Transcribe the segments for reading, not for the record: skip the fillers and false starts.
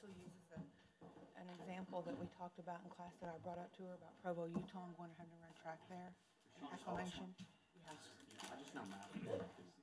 also uses an example that we talked about in class that I brought up to her about Provo, Utah. I'm going to have to run track there. Acclamation. I just know Maddie.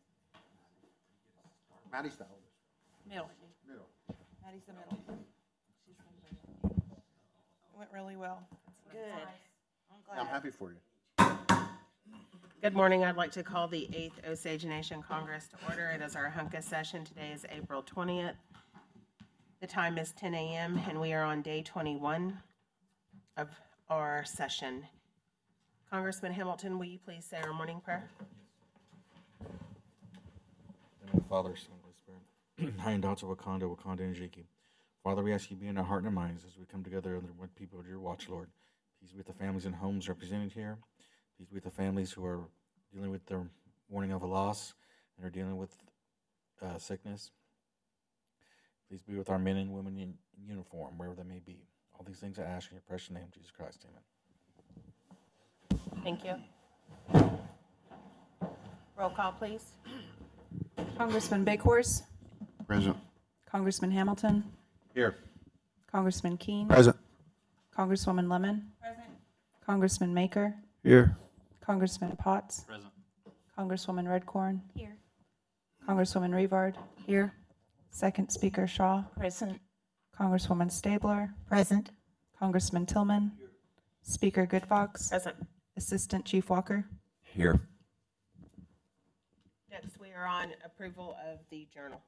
Maddie's the oldest. Middle. Middle. Maddie's the middle. She's the middle. It went really well. Good. Yeah, I'm happy for you. Good morning. I'd like to call the 8th Osage Nation Congress to order. It is our HUNCA session. Today is April 20th. The time is 10 a.m. and we are on day 21 of our session. Congressman Hamilton, will you please say our morning prayer? In the Father, Son, Holy Spirit. Hayandata Wakanda, Wakanda and Jiki. Father, we ask you to be in our heart and our minds as we come together under one people of your watch, Lord. Peace be with the families and homes represented here. Peace be with the families who are dealing with their mourning of a loss and are dealing with sickness. Please be with our men and women in uniform, wherever they may be. All these things I ask in your precious name, Jesus Christ. Amen. Thank you. Roll call, please. Congressman Bakehorse, Present. Congressman Hamilton, Here. Congressman Keene, Present. Congresswoman Lemon, Congressman Maker, Here. Congressman Potts, Present. Congresswoman Redcorn, Here. Congresswoman Revard, Here. Second Speaker Shaw, Present. Congresswoman Stabler, Present. Congressman Tillman, Speaker Goodfox, Present. Assistant Chief Walker. Here. Next, we are on approval of the journal.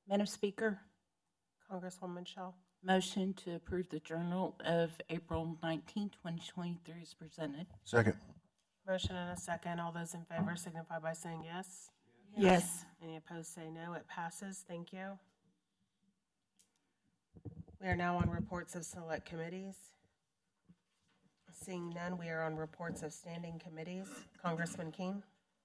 Madam Speaker, Congresswoman Shaw. motion to approve the Journal of April 19, 2023 is presented. Second. Motion and a second. All those in favor signify by saying yes. Yes. Any opposed say no. It passes. Thank you. We are now on reports of select committees. Seeing none, we are on reports of standing committees. Congressman King.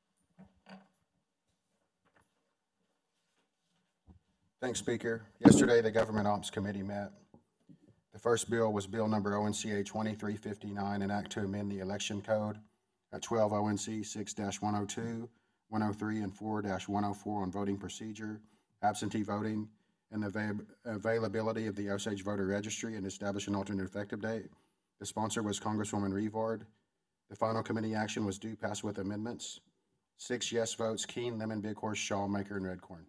Thanks, Speaker. Yesterday, the Government Ops Committee met. The first bill was Bill Number ONCA 2359, an act to amend the election code at 12 ONC 6-102, 103, and 4-104 on voting procedure, absentee voting, and the availability of the Osage voter registry, and establish an alternate effective date. The sponsor was Congresswoman Revard. The final committee action was due pass with amendments. 6 yes votes: Keene, Lemon, Big Horse, Shaw, Maker, and Redcorn.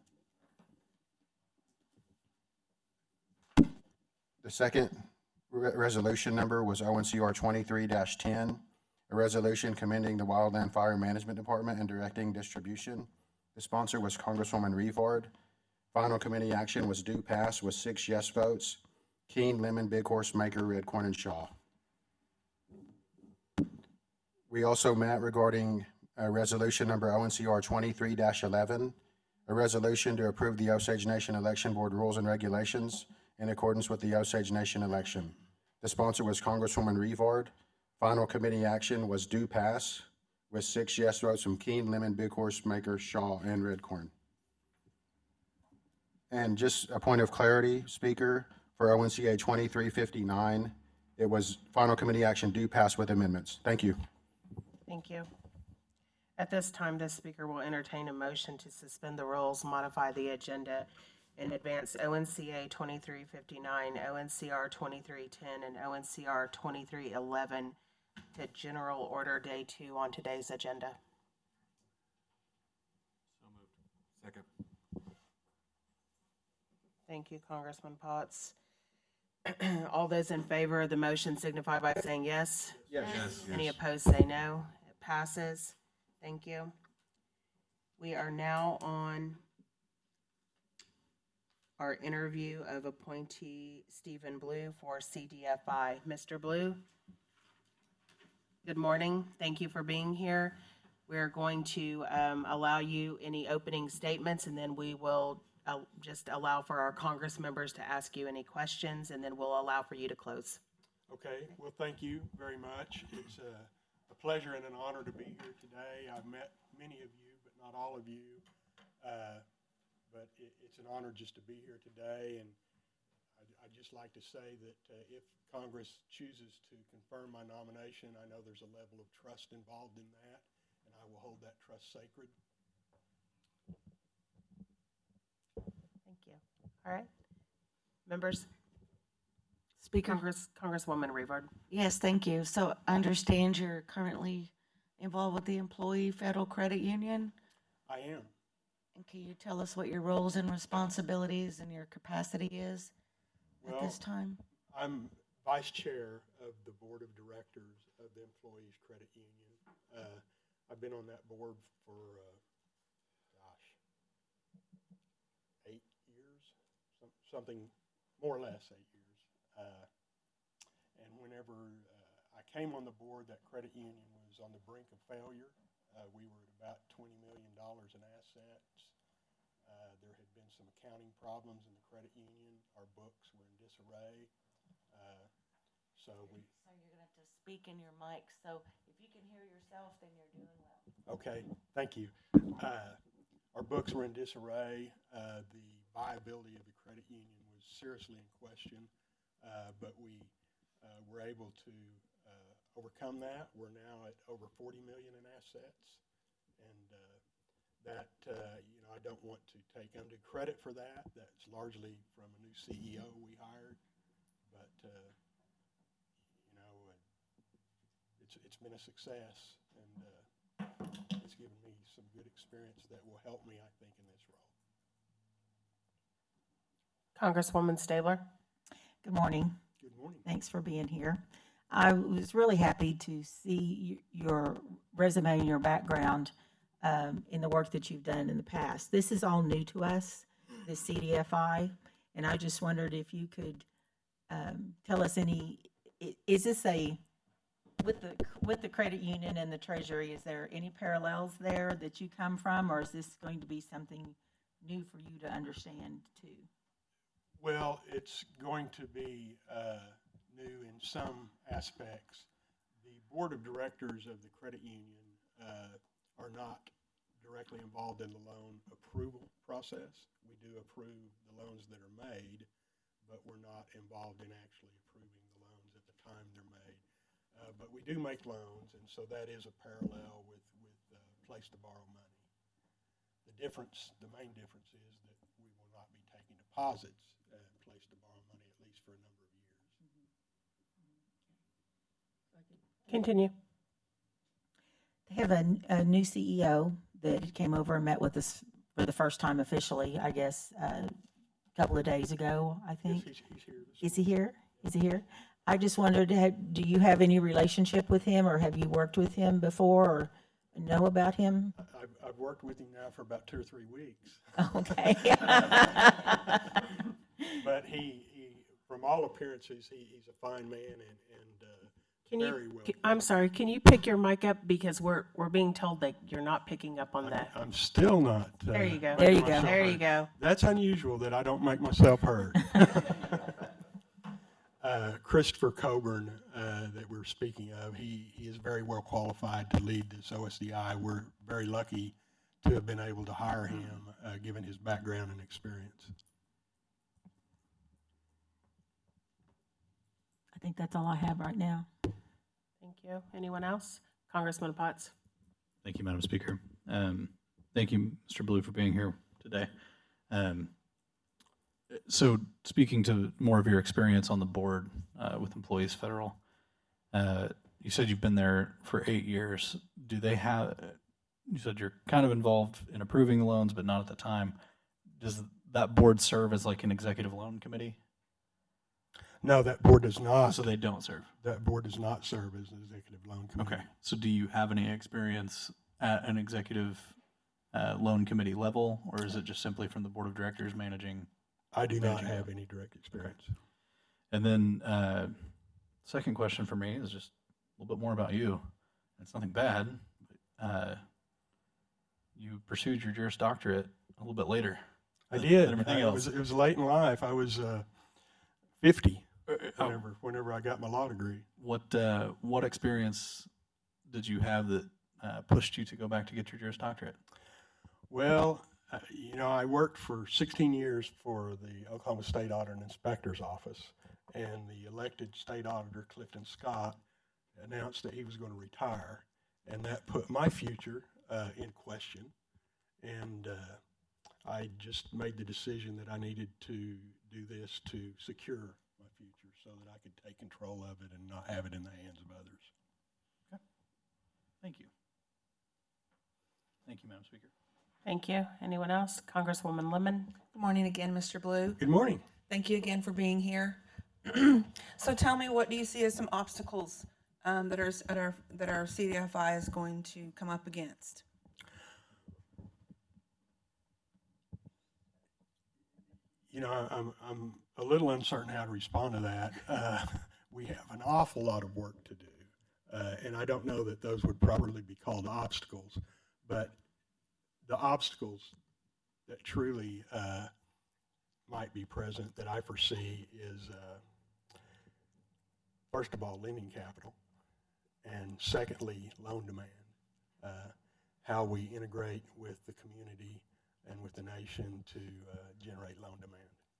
The second resolution number was ONCR 23-10, a resolution commending the Wildland Fire Management Department and directing distribution. The sponsor was Congresswoman Revard. Final committee action was due pass with 6 yes votes: Keene, Lemon, Big Horse, Maker, Redcorn, and Shaw. We also met regarding resolution number ONCR 23-11, a resolution to approve the Osage Nation Election Board rules and regulations in accordance with the Osage Nation election. The sponsor was Congresswoman Revard. Final committee action was due pass with 6 yes votes from Keene, Lemon, Big Horse, Maker, Shaw, and Redcorn. And just a point of clarity, Speaker, for ONCA 2359, it was final committee action due pass with amendments. Thank you. Thank you. At this time, the speaker will entertain a motion to suspend the rules, modify the agenda, and advance ONCA 2359, ONCR 2310, and ONCR 2311 to General Order Day 2 on today's agenda. Second. Thank you, Congressman Potts. All those in favor of the motion signify by saying yes. Yes. Any opposed, say no. It passes. Thank you. We are now on our interview of appointee Stephen Blue for CDFI. Mr. Blue? Good morning. Thank you for being here. We're going to allow you any opening statements, and then we will just allow for our Congress members to ask you any questions, and then we'll allow for you to close. Okay, well, thank you very much. It's a pleasure and an honor to be here today. I've met many of you, but not all of you. But it's an honor just to be here today, and I'd just like to say that if Congress chooses to confirm my nomination, I know there's a level of trust involved in that, and I will hold that trust sacred. Thank you. All right. Members? Speaker. Congresswoman Revard. Yes, thank you. So I understand you're currently involved with the Employee Federal Credit Union. I am. And can you tell us what your roles and responsibilities and your capacity is at this time? I'm vice chair of the board of directors of the Employees Credit Union. I've been on that board for, 8 years, something more or less 8 years. And whenever I came on the board, that credit union was on the brink of failure. We were at about $20 million in assets. There had been some accounting problems in the credit union. Our books were in disarray. So you're going to have to Speak in your mic, so if you can hear yourself, then you're doing well. Okay, thank you. Our books were in disarray. The viability of the credit union was seriously in question, but we were able to overcome that. We're now at over $40 million in assets, and that I don't want to take undue credit for that. That's largely from a new CEO we hired, but it's been a success, and it's given me some good experience that will help me, I think, in this role. Congresswoman Stabler. Good morning. Good morning. Thanks for being here. I was really happy to see your resume and your background in the work that you've done in the past. This is all new to us, the CDFI, and I just wondered if you could tell us is this with the credit union and the treasury, is there any parallels there that you come from, or is this going to be something new for you to understand too? Well, it's going to be new in some aspects. The board of directors of the credit union are not directly involved in the loan approval process. We do approve the loans that are made, but we're not involved in actually approving the loans at the time they're made. But we do make loans, and so that is a parallel with place to borrow money. The main difference is that we will not be taking deposits at place to borrow money, at least for a number of years. Continue. They have a new CEO that came over and met with us for the first time officially, I guess, a couple of days ago, I think. Yes, he's here. Is he here? Is he here? I just wondered, do you have any relationship with him, or have you worked with him before, or know about him? I've worked with him now for about 2 or 3 weeks. Okay. But he from all appearances, he's a fine man and very well. I'm sorry, can you pick your mic up, because we're being told that you're not picking up on that. I'm still not. There you go. There you go. myself There heard. you go. That's unusual that I don't make myself heard. Christopher Coburn, that we're speaking of, he is very well qualified to lead this OSDI. We're very lucky to have been able to hire him, given his background and experience. I think that's all I have right now. Thank you. Anyone else? Congressman Potts? Thank you, Madam Speaker. Thank you, Mr. Blue, for being here today. So speaking to more of your experience on the board with Employees Federal, you said you've been there for 8 years. Do they have, you said you're kind of involved in approving the loans, but not at the time. Does that board serve as like an executive loan committee? No, that board does not. So they don't serve? That board does not serve as an executive loan committee. Okay. So do you have any experience at an executive loan committee level, or is it just simply from the board of directors managing? I do not have any direct experience. And then second question for me is just a little bit more about you. It's nothing bad, but you pursued your Juris Doctorate a little bit later. I did. Than everything else. It was late in life. I was 50 whenever I got my law degree. What experience did you have that pushed you to go back to get your Juris Doctorate? Well, I worked for 16 years for the Oklahoma State Auditor and Inspector's Office, and the elected state auditor, Clifton Scott, announced that he was going to retire, and that put my future in question. And I just made the decision that I needed to do this to secure my future so that I could take control of it and not have it in the hands of others. Okay. Thank you. Thank you, Madam Speaker. Thank you. Anyone else? Congresswoman Lemon? Good morning again, Mr. Blue. Good morning. Thank you again for being here. So tell me, what do you see as some obstacles that our CDFI is going to come up against? I'm a little uncertain how to respond to that. We have an awful lot of work to do, and I don't know that those would properly be called obstacles, but the obstacles that truly might be present that I foresee is, first of all, lending capital, and secondly, loan demand, how we integrate with the community and with the nation to generate loan demand.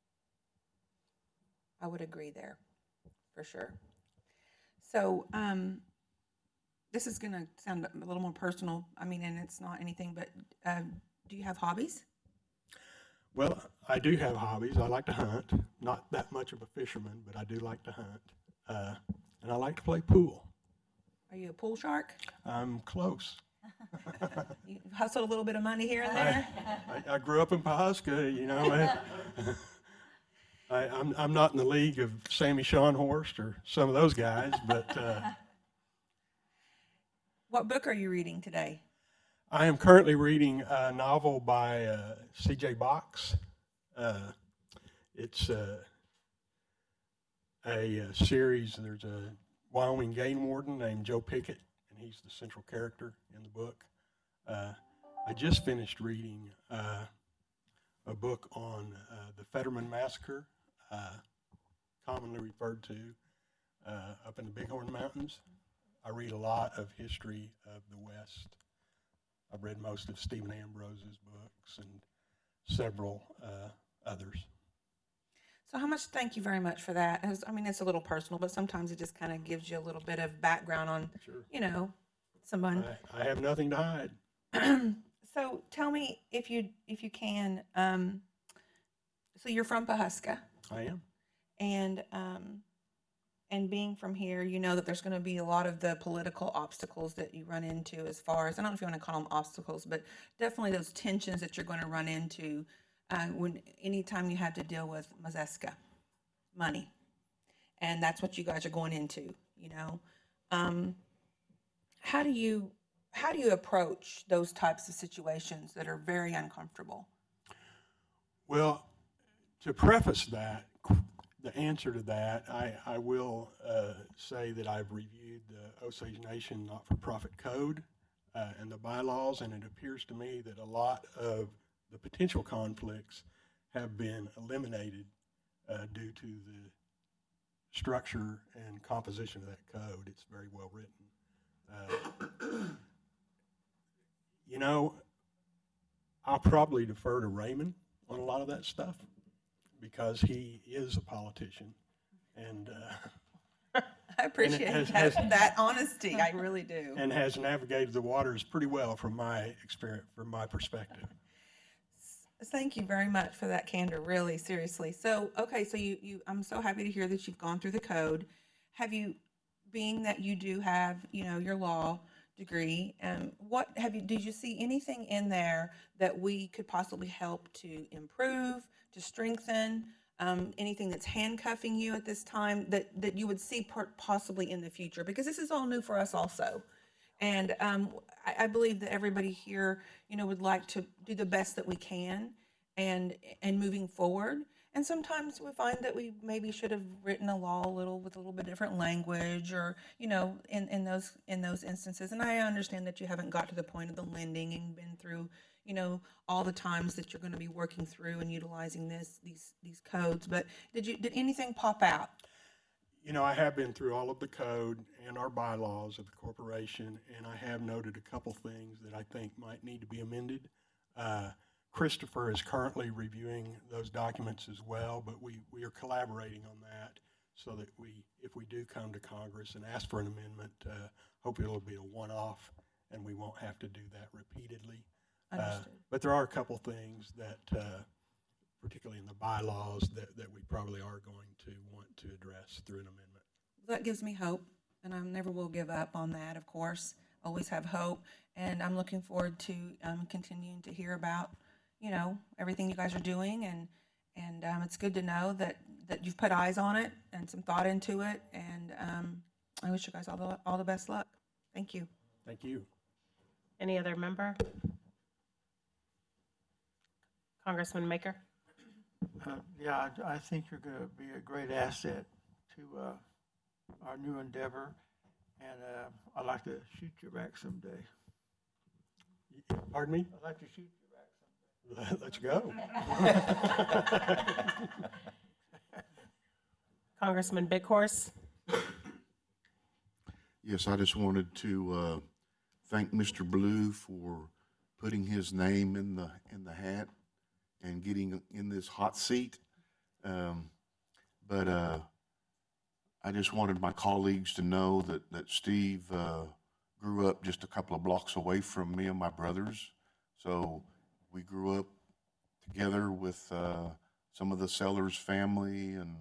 I would agree there, for sure. So this is going to sound a little more personal. I mean, and it's not anything, but do you have hobbies? Well, I do have hobbies. I like to hunt. Not that much of a fisherman, but I do like to hunt. And I like to play pool. Are you a pool shark? I'm close. You hustled a little bit of money here and there? I grew up in Pawhuska, I'm not in the league of Sammy Schonhorst or some of those guys, but What book are you reading today? I am currently reading a novel by C.J. Box It's a series. There's a Wyoming game warden named Joe Pickett, and he's the central character in the book. I just finished reading a book on the Fetterman Massacre, commonly referred to up in the Bighorn Mountains. I read a lot of history of the West. I've read most of Stephen Ambrose's books and several others. So how much, thank you very much for that. I mean, it's a little personal, but sometimes it just kind of gives you a little bit of background on, Sure. you know, someone. I have nothing to hide. So tell me if you can, so you're from Pawhuska, I am. and being from here, you know that there's going to be a lot of the political obstacles that you run into as far as, I don't know if you want to call them obstacles, but definitely those tensions that you're going to run into anytime you have to deal with Mazeska, money. And that's what you guys are going into, you know. How do you approach those types of situations that are very uncomfortable? Well, to preface that, the answer to that, I will say that I've reviewed the Osage Nation not-for-profit code and the bylaws, and it appears to me that a lot of the potential conflicts have been eliminated due to the structure and composition of that code. It's very well written. You know, I'll probably defer to Raymond on a lot of that stuff because he is a politician, and I appreciate that honesty. I really do. and has navigated the waters pretty well from my experience, from my perspective. Thank you very much for that candor, really, seriously. So, okay, so I'm so happy to hear that you've gone through the code. Have you, being that you do have, you know, your law degree, did you see anything in there that we could possibly help to improve, to strengthen, anything that's handcuffing you at this time that you would see possibly in the future? Because this is all new for us also. And I believe that everybody here, you know, would like to do the best that we can and moving forward. And sometimes we find that we maybe should have written a law with a little bit different language, or, you know, in those instances. And I understand that you haven't got to the point of the lending and been through, you know, all the times that you're going to be working through and utilizing these codes. But did anything pop out? You know, I have been through all of the code and our bylaws of the corporation, and I have noted a couple things that I think might need to be amended. Christopher is currently reviewing those documents as well, but we are collaborating on that so that if we do come to Congress and ask for an amendment, hopefully it'll be a one-off and we won't have to do that repeatedly. But there are a couple things that, particularly in the bylaws, that we probably are going to want to address through an amendment. That gives me hope, and I never will give up on that, of course. Always have hope, and I'm looking forward to continuing to hear about, you know, everything you guys are doing, and it's good to know that you've put eyes on it and some thought into it, and I wish you guys all the best luck. Thank you. Thank you. Any other member? Congressman Maker? Yeah, I think you're going to be a great asset to our new endeavor, and I'd like to shoot you back someday. Pardon me? I'd like to shoot you back someday. Let's go. Congressman Big Horse? Yes, I just wanted to thank Mr. Blue for putting his name in the hat and getting in this hot seat. But I just wanted my colleagues to know that Steve grew up just a couple of blocks away from me and my brothers. So we grew up together with some of the Sellers family, and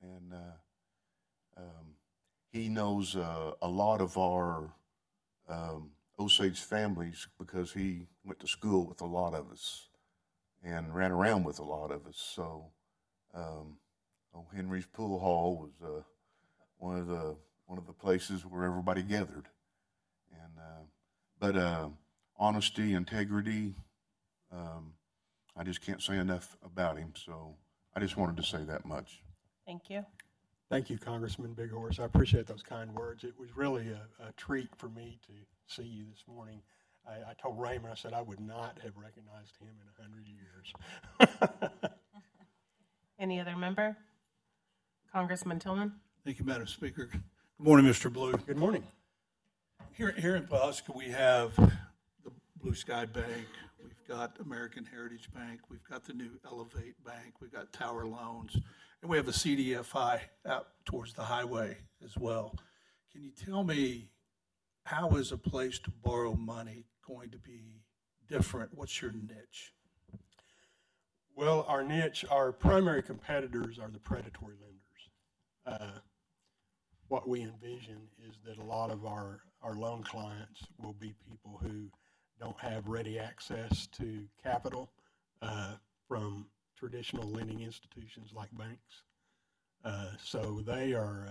he knows a lot of our Osage families because he went to school with a lot of us and ran around with a lot of us. So Henry's Pool Hall was one of the places where everybody gathered. And but honesty, integrity, I just can't say enough about him, so I just wanted to say that much. Thank you. Thank you, Congressman Big Horse. I appreciate those kind words. It was really a treat for me to see you this morning. I told Raymond, I said I would not have recognized him in 100 years. Any other member? Congressman Tillman? Thank you, Madam Speaker. Good morning, Mr. Blue. Good morning. Here in Pawhuska, we have the Blue Sky Bank, we've got American Heritage Bank, we've got the new Elevate Bank, we've got Tower Loans, and we have the CDFI out towards the highway as well. Can you tell me, how is a place to borrow money going to be different? What's your niche? Well, our niche, our primary competitors are the predatory lenders. What we envision is that a lot of our loan clients will be people who don't have ready access to capital from traditional lending institutions like banks. So they are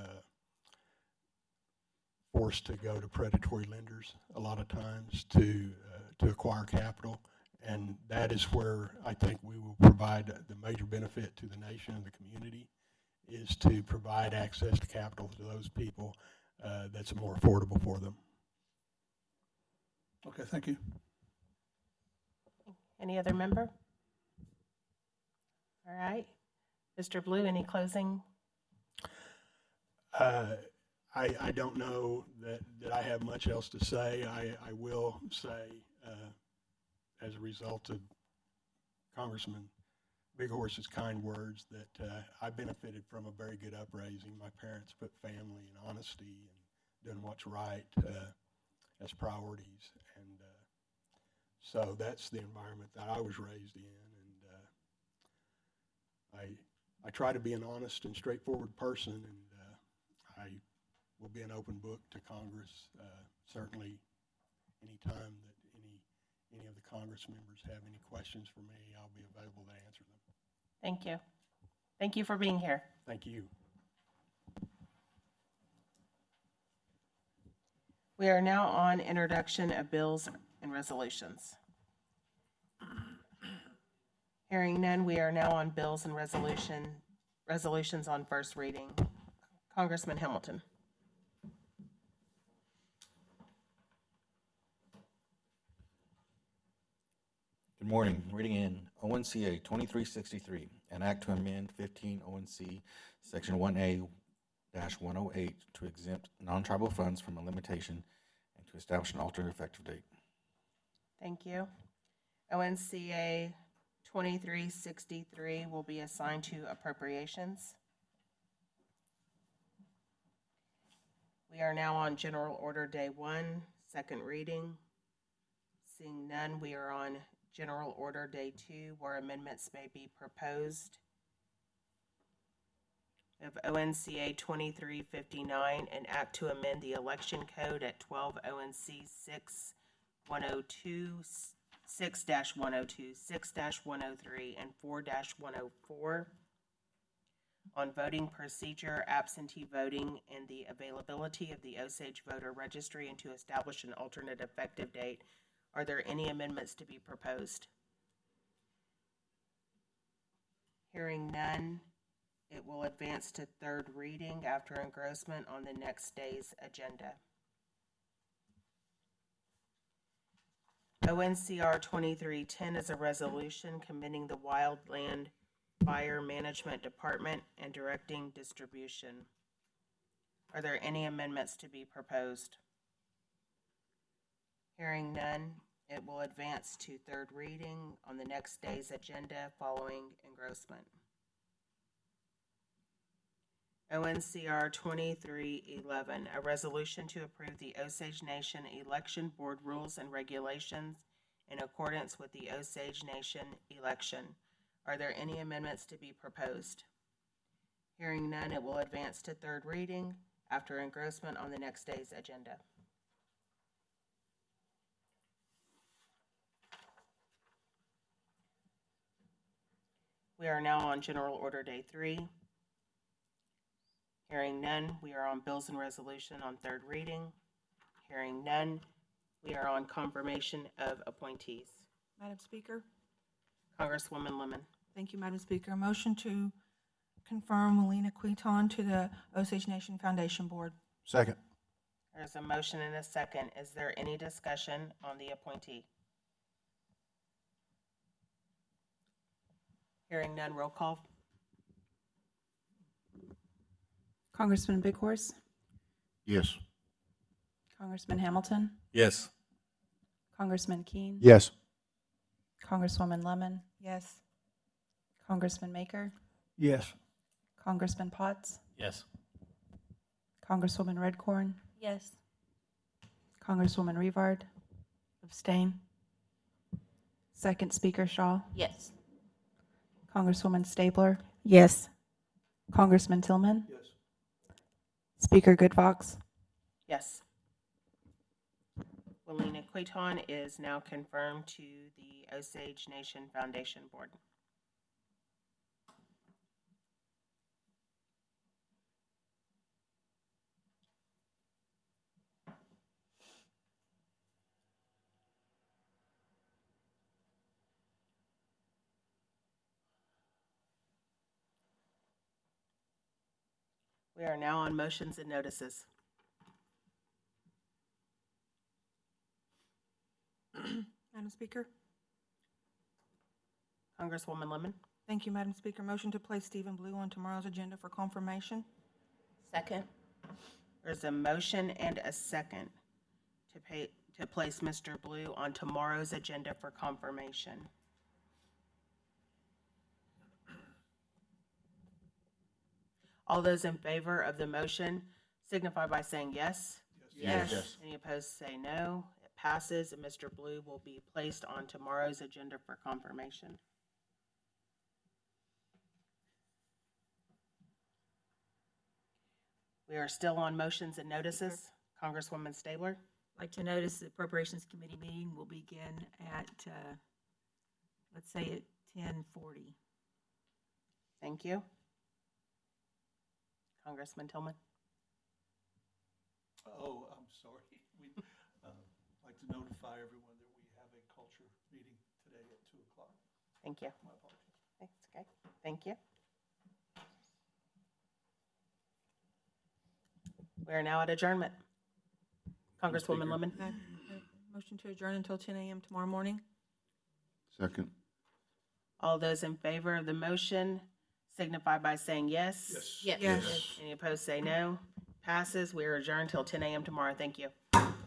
forced to go to predatory lenders a lot of times to acquire capital. And that is where I think we will provide the major benefit to the nation and the community, is to provide access to capital to those people that's more affordable for them. Okay, thank you. Any other member? All right. Mr. Blue, any closing? I don't know that I have much else to say. I will say, as a result of Congressman Big Horse's kind words, that I benefited from a very good upraising. My parents put family and honesty and doing what's right as priorities. And so that's the environment that I was raised in. And I try to be an honest and straightforward person, and I will be an open book to Congress. Certainly, any time that any of the Congress members have any questions for me, I'll be available to answer them. Thank you. Thank you for being here. Thank you. We are now on introduction of bills and resolutions. Hearing none, we are now on bills and resolutions on first reading. Congressman Hamilton. Good morning. Reading in ONCA 2363, an act to amend 15 ONC Section 1A-108 to exempt non-tribal funds from a limitation and to establish an alternate effective date. Thank you. ONCA 2363 will be assigned to appropriations. We are now on General Order Day 1, second reading. Seeing none, we are on General Order Day 2, where amendments may be proposed. Of ONCA 2359, an act to amend the election code at 12 ONC 6-102, 6-102, 6-103, and 4-104 on voting procedure, absentee voting, and the availability of the Osage voter registry, and to establish an alternate effective date. Are there any amendments to be proposed? Hearing none, it will advance to third reading after engrossment on the next day's agenda. ONCR 2310 is a resolution commending the Wildland Fire Management Department and directing distribution. Are there any amendments to be proposed? Hearing none, it will advance to third reading on the next day's agenda following engrossment. ONCR 2311, a resolution to approve the Osage Nation Election Board rules and regulations in accordance with the Osage Nation election. Are there any amendments to be proposed? Hearing none, it will advance to third reading after engrossment on the next day's agenda. We are now on General Order Day 3. Hearing none, we are on bills and resolution on third reading. Hearing none, we are on confirmation of appointees. Madam Speaker, Congresswoman Lemon. Thank you, Madam Speaker. A motion to confirm Melina Queton to the Osage Nation Foundation Board. Second. There's a motion and a second. Is there any discussion on the appointee? Hearing none, roll call. Congressman Big Horse, Yes. Congressman Hamilton, Yes. Congressman Keen, Yes. Congresswoman Lemon, Yes. Congressman Maker, Yes. Congressman Potts, Yes. Congresswoman Redcorn, Yes. Congresswoman Revard, abstain. Second Speaker Shaw, Yes. Congresswoman Stabler, Yes. Congressman Tillman, Yes. Speaker Good Fox. Yes. Melina Quaton is now confirmed to the Osage Nation Foundation Board. We are now on motions and notices. Madam Speaker. Congresswoman Lemon. Thank you, Madam Speaker. Motion to place Stephen Blue on tomorrow's agenda for confirmation. Second. There's a motion and a second to place Mr. Blue on tomorrow's agenda for confirmation. All those in favor of the motion signify by saying yes. Yes. Any opposed, say no. It passes, and Mr. Blue will be placed on tomorrow's agenda for confirmation. We are still on motions and notices. Congresswoman Stabler? I'd like to notice the Appropriations Committee meeting will begin at, let's say at 10:40. Thank you. Congressman Tillman? Oh, I'm sorry. We'd like to notify everyone that we have a culture meeting today at 2 o'clock. Thank you. My apologies. That's okay. Thank you. We are now at adjournment. Congresswoman Lemon? Motion to adjourn until 10 a.m. tomorrow morning. Second. All those in favor of the motion signify by saying yes. Yes. Yes. Any opposed, say no. Passes. We are adjourned till 10 a.m. tomorrow. Thank you.